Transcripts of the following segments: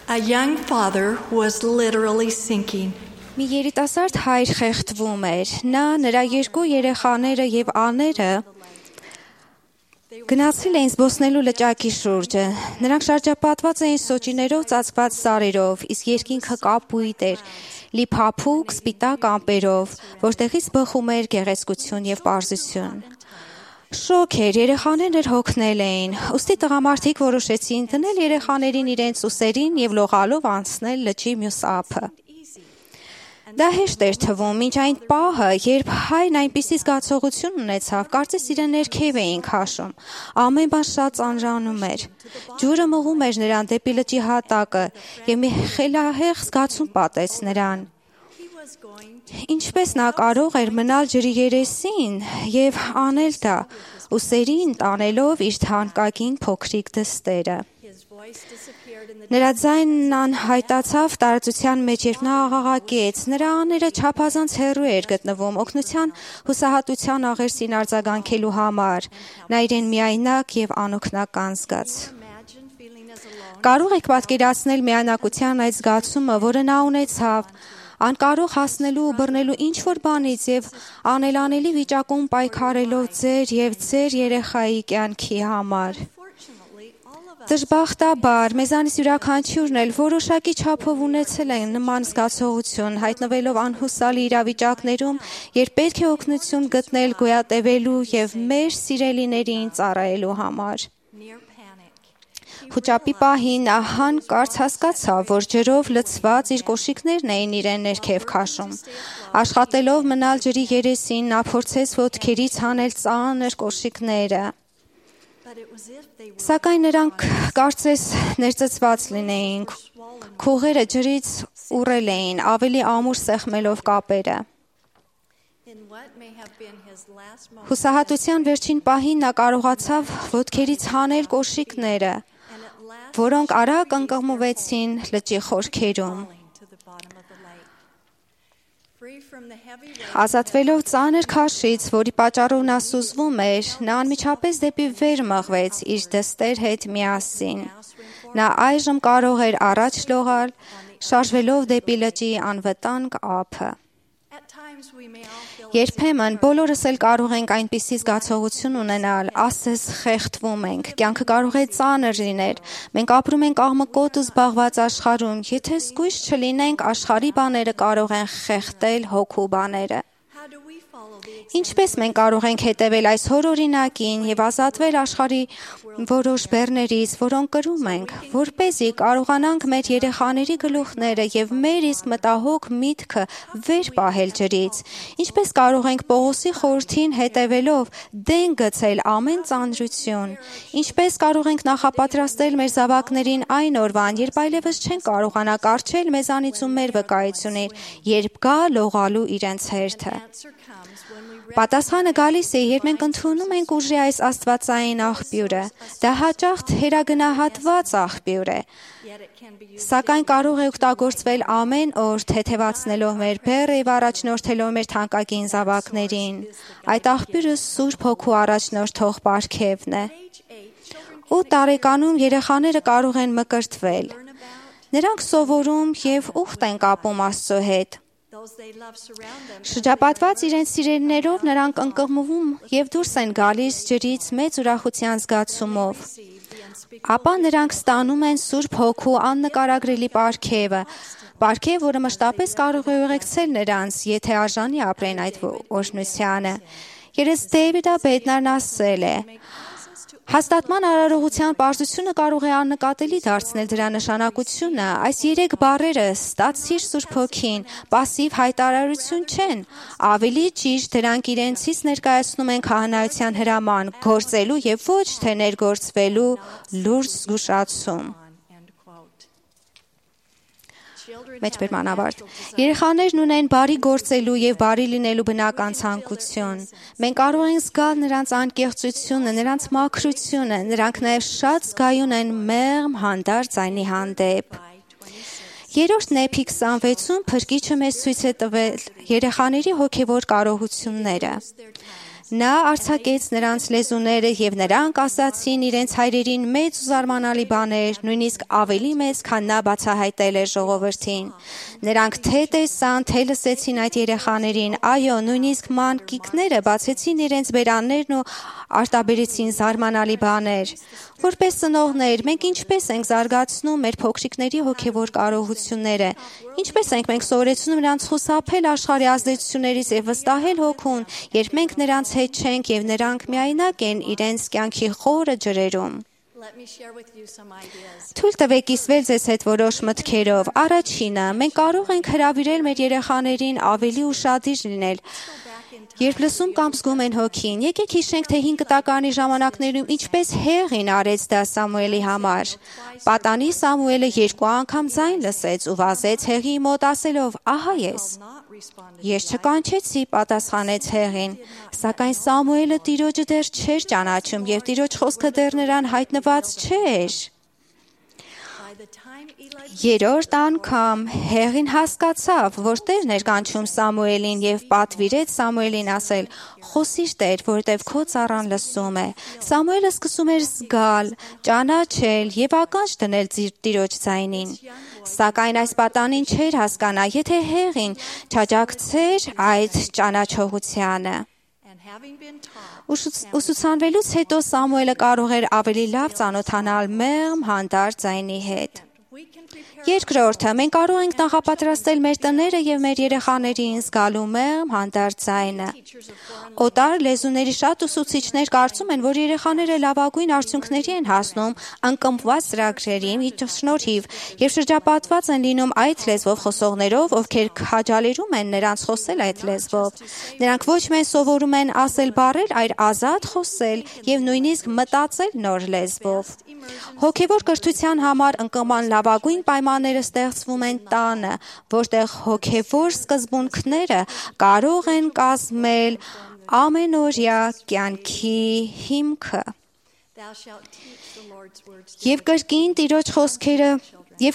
A young father was literally sinking. Մի երիտասարդ հայր խեղդվում էր։ Նա, նրա երկու երեխաները եւ աները գնացել էին զբոսնելու լճակի շուրջը։ Նրանք շրջապատված էին սոճիներով ծածկված սարերով, իսկ երկինքը կապույտ էր, լի փափուկ, սպիտակ ամպերով, որտեղից բխում էր գեղեցկություն եւ պարզություն։ Շոկ էր, երեխաներն հոգնել էին, ուստի տղամարդիկ որոշեցին դնել երեխաներին իրենց ուսերին եւ լողալով անցնել լճի մյուս ափը։ Դա հեշտ էր թվում, մինչ այն պահը, երբ հայրն այնպիսի զգացողություն ունեցավ, կարծես իրեն ներքև էին քաշում, ամեն բան շատ ծանրանում էր, ջուրը մղում էր նրան դեպի լճի հատակը եւ մի խելահեղ զգացում պատեց նրան։ Ինչպես նա կարող էր մնալ ջրի երեսին եւ անել դա, ուսերին տանելով իր թանկագին փոքրիկ դստերը։ Նրա ձայնն անհայտացավ տարածության մեջ, երբ նա աղաղակեց, նրա աները չափազանց հեռու էր գտնվում օգնության հուսահատության աղերսին արձագանքելու համար, նա իրեն միայնակ եւ անօգնական զգաց։ Կարող եք պատկերացնել միայնակության այդ զգացումը, որը նա ունեցավ, անկարող հասնելու ու բռնելու ինչ-որ բանից եւ անելանելի վիճակում պայքարելով ձեր եւ ձեր երեխայի կյանքի համար։ Դժբախտաբար, մեզանից յուրաքանչյուրն էլ որոշակի չափով ունեցել են նման զգացողություն, հայտնվելով անհուսալի իրավիճակներում, երբ պետք է օգնություն գտնել գոյատևելու եւ մեր սիրելիներին ծառայելու համար։ Խուճապի պահին նա հանկարծ հասկացավ, որ ջրով լցված իր կոշիկներն էին իրեն ներքև քաշում։ Աշխատելով մնալ ջրի երեսին, նա փորձեց ոտքերից հանել ծանր կոշիկները։ Սակայն նրանք կարծես ներծծված լինեին, քողերը ջրից ուռել էին, ավելի ամուր սեղմելով կապերը։ Հուսահատության վերջին պահին նա կարողացավ ոտքերից հանել կոշիկները, որոնք արագ ընկղմվեցին լճի խորքերում։ Ազատվելով ծանր քաշից, որի պատճառով նա սուզվում էր, նա անմիջապես դեպի վեր մղվեց իր դստեր հետ միասին։ Նա այժմ կարող էր առաջ լողալ, շարժվելով դեպի լճի անվտանգ ափը։ Երբեմն բոլորս էլ կարող ենք այնպիսի զգացողություն ունենալ, ասես խեղդվում ենք, կյանքը կարող է ծանր լինել, մենք ապրում ենք աղմկոտ ու զբաղված աշխարհում, եթե զգույշ չլինենք, աշխարհի բաները կարող են խեղդել հոգու բաները։ Ինչպես մենք կարող ենք հետևել այս հորօրինակին եւ ազատվել աշխարհի որոշ բեռներից, որոնք կրում ենք, որպեսզի կարողանանք մեր երեխաների գլուխները եւ մեր իսկ մտահոգ միտքը վեր պահել ջրից։ Ինչպես կարող ենք Պողոսի խորհրդին հետևելով դեն գցել ամեն ծանրություն։ Ինչպես կարող ենք նախապատրաստել մեր զավակներին այն օրվան, երբ այլևս չեն կարողանա կառչել մեզանից ու մեր վկայությունից, երբ գա լողալու իրենց հերթը։ Պատասխանը գալիս է, երբ մենք ընդունում ենք ուժի այս աստվածային աղբյուրը։ Դա հաճախ թերագնահատված աղբյուր է, սակայն կարող է օգտագործվել ամեն օր, թեթևացնելով մեր բեռը եւ առաջնորդելով մեր թանկագին զավակներին։ Այդ աղբյուրը Սուրբ Հոգու առաջնորդող պարգևն է։ 8 տարեկանում երեխաները կարող են մկրտվել։ Նրանք սովորում եւ ուխտ են կապում Աստծո հետ։ Շրջապատված իրենց սիրելիներով նրանք ընկղմվում եւ դուրս են գալիս ջրից մեծ ուրախության զգացումով։ Ապա նրանք ստանում են Սուրբ Հոգու աննկարագրելի պարգևը, պարգև, որը մշտապես կարող է ուղեկցել նրանց, եթե արժանի ապրեն այդ օրհնությանը։ Երես Դեյվիդ Բեդնարն ասել է. Հաստատման արարողության պարզությունը կարող է աննկատելի դարձնել դրա նշանակությունը։ Այս 3 բառերը՝ ստացիր Սուրբ Հոգին, պասիվ հայտարարություն չեն։ Ավելի ճիշտ, դրանք իրենցից ներկայացնում են քահանայության հրաման, գործելու եւ ոչ թե ներգործվելու լուրջ զգուշացում։ Մեջբերմանավարտ։ Երեխաներն ունեն բարի գործելու եւ բարի լինելու բնական ցանկություն։ Մենք կարող ենք զգալ նրանց անկեղծությունը, նրանց մաքրությունը, նրանք նաեւ շատ զգայուն են մեղմ հանդարտ ձայնի հանդեպ։ Երրորդ Նեփի 26-ում Փրկիչը մեզ ցույց է տվել երեխաների հոգեվոր կարողությունները։ Նա արձակեց նրանց լեզուները եւ նրանք ասացին իրենց հայրերին մեծ ու զարմանալի բաներ, նույնիսկ ավելի մեծ, քան նա բացահայտել էր ժողովրդին։ Նրանք թե տեսան, թե լսեցին այդ երեխաներին, այո, նույնիսկ մանկիկները բացեցին իրենց բերաններն ու արտաբերեցին զարմանալի բաներ։ Որպես ծնողներ, մենք ինչպես ենք զարգացնում մեր փոքրիկների հոգևոր կարողությունները, ինչպես ենք մենք սովորեցնում նրանց խուսափել աշխարհի ազդեցություններից եւ վստահել հոգուն, երբ մենք նրանց հետ չենք եւ նրանք միայնակ են իրենց կյանքի խորը ջրերում։ Թույլ տվեք կիսվել ձեզ հետ որոշ մտքերով։ Առաջինը, մենք կարող ենք հրավիրել մեր երեխաներին ավելի ուշադիր լինել։ Երբ լսում կամ զգում են հոգին, եկեք հիշենք, թե 5 տականի ժամանակներում ինչպես Հեղին արեց դա Սամուելի համար։ Պատանի Սամուելը 2 անգամ ձայն լսեց ու վազեց Հեղիի մոտ ասելով. «Ահա ես»։ «Ես չկանչեցի», պատասխանեց Հեղին, սակայն Սամուելը Տիրոջը դեռ չէր ճանաչում եւ Տիրոջ խոսքը դեռ նրան հայտնված չէր։ Երրորդ անգամ Հեղին հասկացավ, որ Տերն էր կանչում Սամուելին եւ պատվիրեց Սամուելին ասել. «Խոսիր Տեր, որտեւ քո ծառան լսում է»։ Սամուելը սկսում էր զգալ, ճանաչել եւ ականջ դնել Տիրոջ ձայնին։ Սակայն այս պատանին չէր հասկանա, եթե Հեղին չաջակցեր այդ ճանաչողությանը։ Ուսուցանվելուց հետո Սամուելը կարող էր ավելի լավ ծանոթանալ մեղմ հանդարտ ձայնի հետ։ Երկրորդը, մենք կարող ենք նախապատրաստել մեր տները եւ մեր երեխաներին զգալու մեղմ հանդարտ ձայնը։ Օտար լեզուների շատ ուսուցիչներ կարծում են, որ երեխաները լավագույն արդյունքների են հասնում անկմված ծրագրերի շնորհիվ եւ շրջապատված են լինում այդ լեզվով խոսողներով, ովքեր քաջալերում են նրանց խոսել այդ լեզվով։ Նրանք ոչ միայն սովորում են ասել բառեր, այլ ազատ խոսել եւ նույնիսկ մտածել նոր լեզվով։ Հոգևոր կրթության համար անկման լավագույն պայմանները ստեղծվում են տանը, որտեղ հոգևոր սկզբունքները կարող են կազմել ամենօրյա կյանքի հիմքը։ Եվ կրկին Տիրոջ խոսքերը, եւ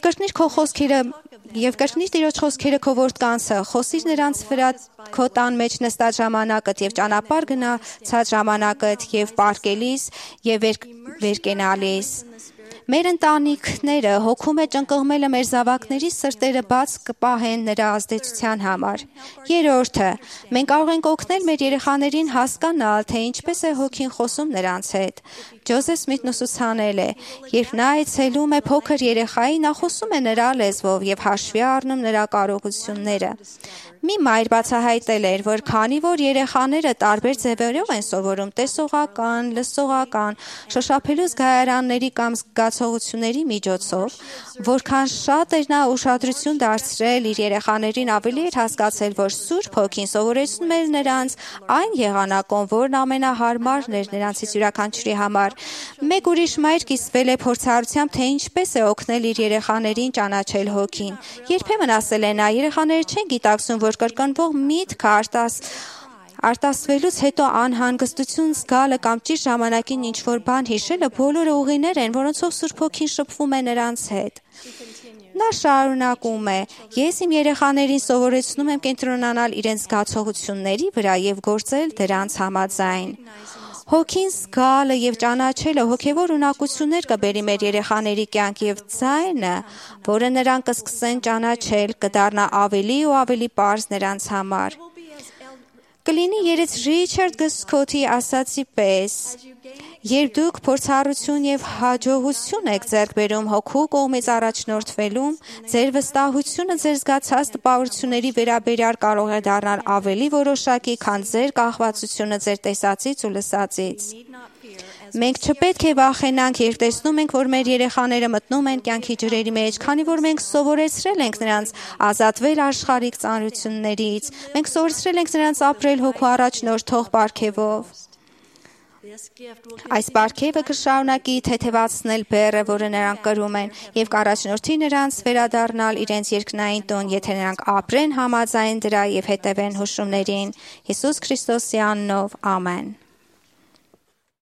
կրկնիր Տիրոջ խոսքերը քո որդկանցը, խոսիր նրանց վրա քո տան մեջ նստած ժամանակդ եւ ճանապարհ գնացած ժամանակդ եւ պարկելիս եւ վերկենալիս։ Մեր ընտանիքները հոգու մեջ ընկղմելը մեր զավակների սրտերը բաց կպահեն նրա ազդեցության համար։ Երրորդը, մենք կարող ենք օգնել մեր երեխաներին հասկանալ, թե ինչպես է հոգին խոսում նրանց հետ։ Ջոզեֆ Սմիթն ուսուցանել է, երբ նա այցելում է փոքր երեխայի, նա խոսում է նրա լեզվով եւ հաշվի առնում նրա կարողությունները։ Մի մայր բացահայտել էր, որ քանի որ երեխաները տարբեր ձևերով են սովորում տեսողական, լսողական, շոշափելու զգայարանների կամ զգացողությունների միջոցով, որքան շատ էր նա ուշադրություն դարձրել իր երեխաներին, ավելի էր հասկացել, որ Սուրբ Հոգին սովորեցնում էր նրանց այն եղանակով, որն ամենահարմարն էր նրանցից յուրաքանչյուրի համար։ Մեկ ուրիշ մայր կիսվել է փորձառությամբ, թե ինչպես է օգնել իր երեխաներին ճանաչել Հոգին։ Երբեմն ասել է նա, երեխաները չեն գիտակցում, որ կրկնվող միտքը արտասվելուց հետո անհանգստություն զգալը կամ ճիշտ ժամանակին ինչ-որ բան հիշելը բոլորը ուղիներ են, որոնցով Սուրբ Հոգին շփվում է նրանց հետ։ Նա շարունակում է. «Ես իմ երեխաներին սովորեցնում եմ կենտրոնանալ իրենց զգացողությունների վրա եւ գործել դրանց համաձայն»։ Հոգին զգալը եւ ճանաչելը հոգեվոր ունակություններ կբերի մեր երեխաների կյանք եւ ձայնը, որը նրանք կսկսեն ճանաչել, կդառնա ավելի ու ավելի պարզ նրանց համար։ Կլինի երեց Ռիչարդ Գսքոթի ասացի պես. «Երբ դուք փորձառություն եւ հաջողություն եք ձեռք բերում հոգու կողմից առաջնորդվելուն, ձեր վստահությունը ձեր զգացած տպավորությունների վերաբերյալ կարող է դառնալ ավելի որոշակի, քան ձեր կախվածությունը ձեր տեսածից ու լսածից»։ Մենք չպետք է վախենանք, երբ տեսնում ենք, որ մեր երեխաները մտնում են կյանքի ջրերի մեջ, քանի որ մենք սովորեցրել ենք նրանց ազատվել աշխարհիկ ծանրություններից։ Մենք սովորեցրել ենք նրանց ապրել հոգու առաջնորդող պարգևով։ Այս պարգևը կշարունակի թեթևացնել բեռը, որը նրանք կրում են, եւ կառաջնորդի նրանց վերադառնալ իրենց երկնային տուն, եթե նրանք ապրեն համաձայն դրա եւ հետևեն հուշումներին։ Հիսուս Քրիստոսի անունով, ամեն։